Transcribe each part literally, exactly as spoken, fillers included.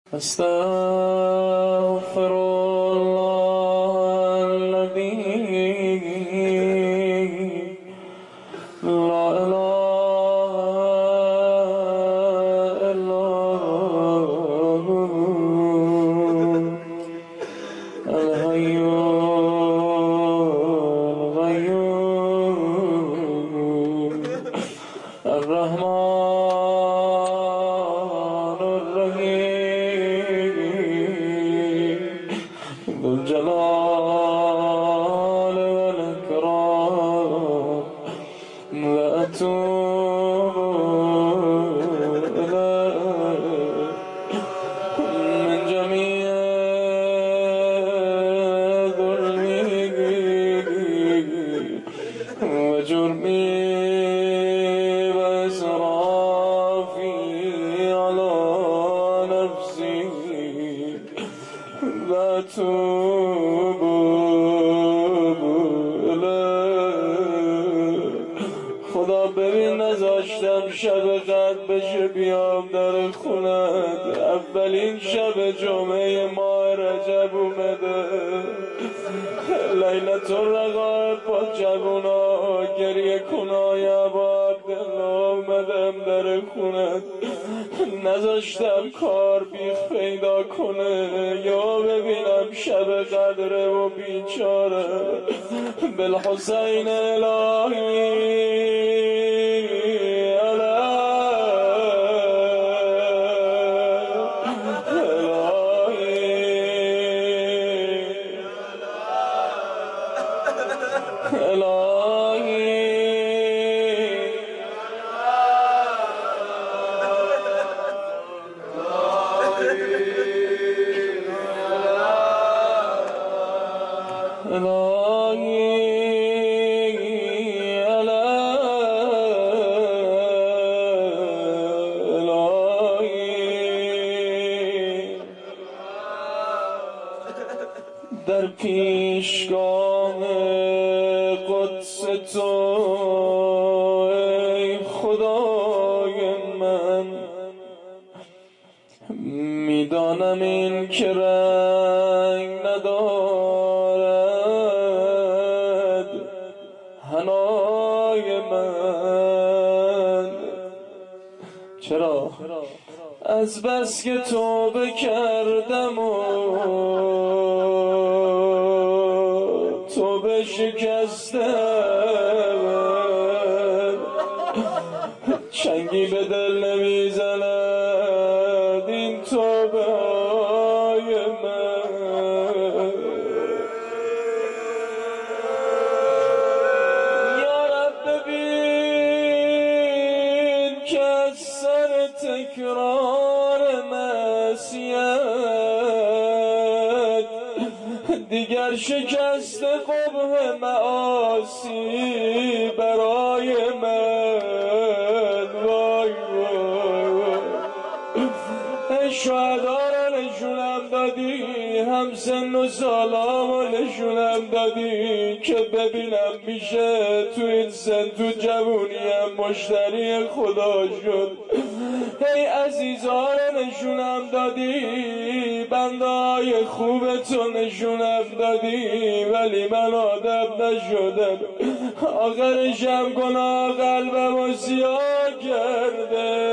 استغفر الله الذي لا اله الا هو الحي القيوم الرحمن الرحيم ذو الجلال والإكرام وأتوب إليك من جميع ظلمي وجرمي وإسرافي على نفسي وأتوب إليك. خدا ببین نذاشتم شب قدر بشه بیام در خونت. اولین شب جمعه ماه رجب اومده، لیلت الرقایب با جوونا گریه کنای ابا عبدالله اومدم در خونت. نذاشتم کار بیخ پیدا کنه یا ببینم شب قدره و بیچاره. بالحسین الهی در پیشگاه قدس تو ای خدای من، میدانم این که رنگ ندارد حنای من. چرا؟ از بس که توبه کردم و توبه شکستم، چنگی به دل نمیزند این توبه های من. یا رب ببین که از سر تکرار معصیت دیگر شکست قبح معاصی برای من. وای وای ای شهدا را نشونم دادی، هم سن و سالامو نشونم دادی که ببینم میشه تو این سن تو جوونیم مشتری خدا شد. ای عزیزا را نشونم دادی، بندهای خوب تو نشونم دادی، ولی من آدم نشدم. آخرشم گناه قلبمو سیاه کرده.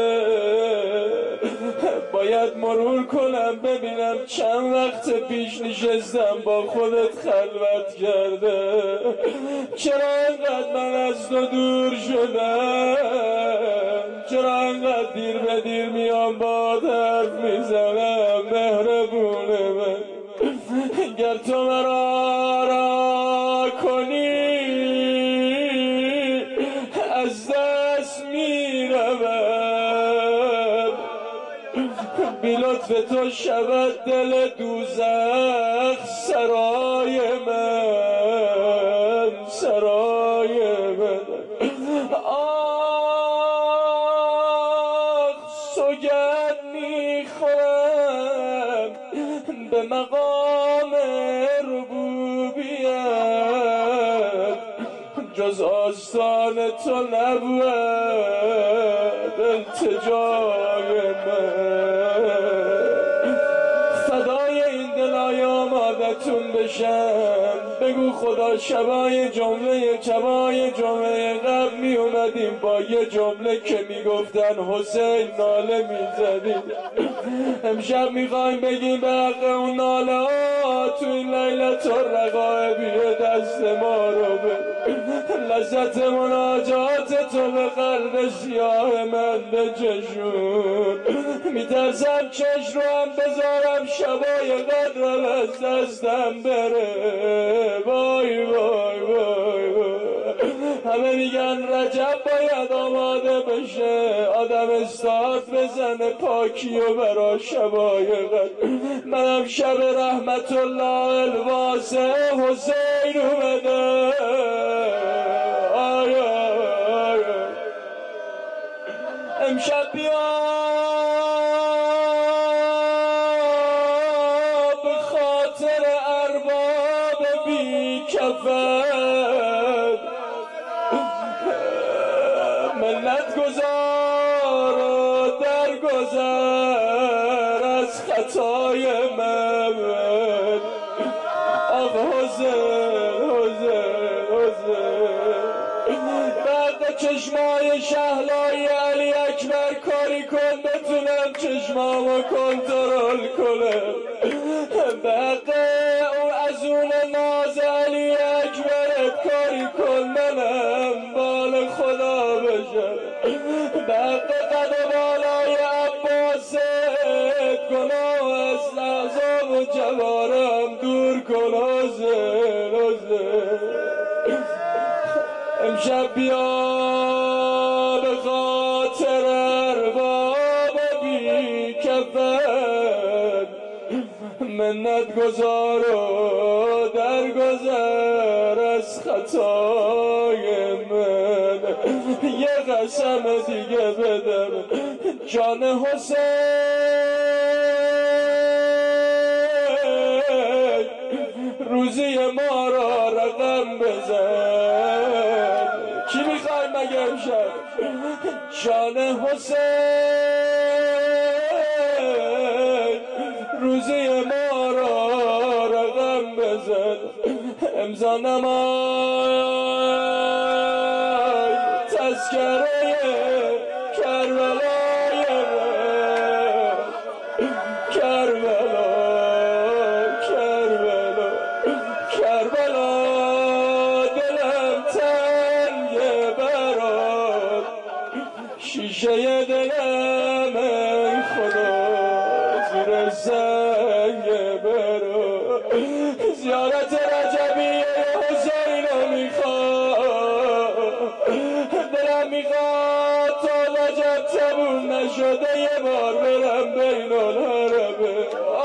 باید مرور کنم ببینم چند وقت پیش نشستم با خودت خلوت کرده. چرا انقدر من از تو دور شدم؟ چرا انقدر دیر به دیر میام با حرف میزنم؟ مهربون من، گر تو مرا را کنی از دست میروم. بی لطف تو شود دل دوزخ سرای من، سرای من. آخ سوگند میخورم به مقام ربوبیت، جز آستان تو نبود التجای من. دعاتون بشم. بگو خدا شبای جمله شبای جمله قبل می اومدیم با یه جمله که میگفتن حسین ناله میزدیم. امشب میخوایم بگیم به حق اون ناله ها تو این لیلت الرقایبیه دست ما رو به لذت مناجات تو به قلب سیاه من بچشون. میترسم چش رو هم بذارم شبای قدرم از دستم بره. وای وای وای وای. همه میگن رجب باید آماده بشه، آدم استارت بزنه پاکی و برا شبای قدر. منم شب رحمت الله الواسع حسین اومده. آیا آیا امشب بیا به خاطر ارباب بی کفن منت گذار و درگذر از خطای من. آق حسین حسین حسین بعد چشمای شهلای علی اکبر کاری کن بتونم چشمامو کنترل کنم. بعد او از اون ناز علی اکبرت کاری کن منم بال خدا بشم. بعد قد بالای عباست گناه از لحظام و جوارم دور کن. حسین حسین امشب بیا به خاطر ارباب بی کفن منت گذار و درگذر از خطای من. یه قسم دیگه بدم جان حسین روزی ما را رقم بزن. چی میخوای مگه امشب؟ جان حسین روزی ما را رقم بزن. امضا نمای تذکره کربلای من. کربلا کربلا کربلا دلم تنگ برات شیشه دلم ای خدا زیر سنگ برات. زیارت رجبیه حسین رو میخواد دلم میخواد تا رجب تموم نشده یه بار برم بین الحرمه.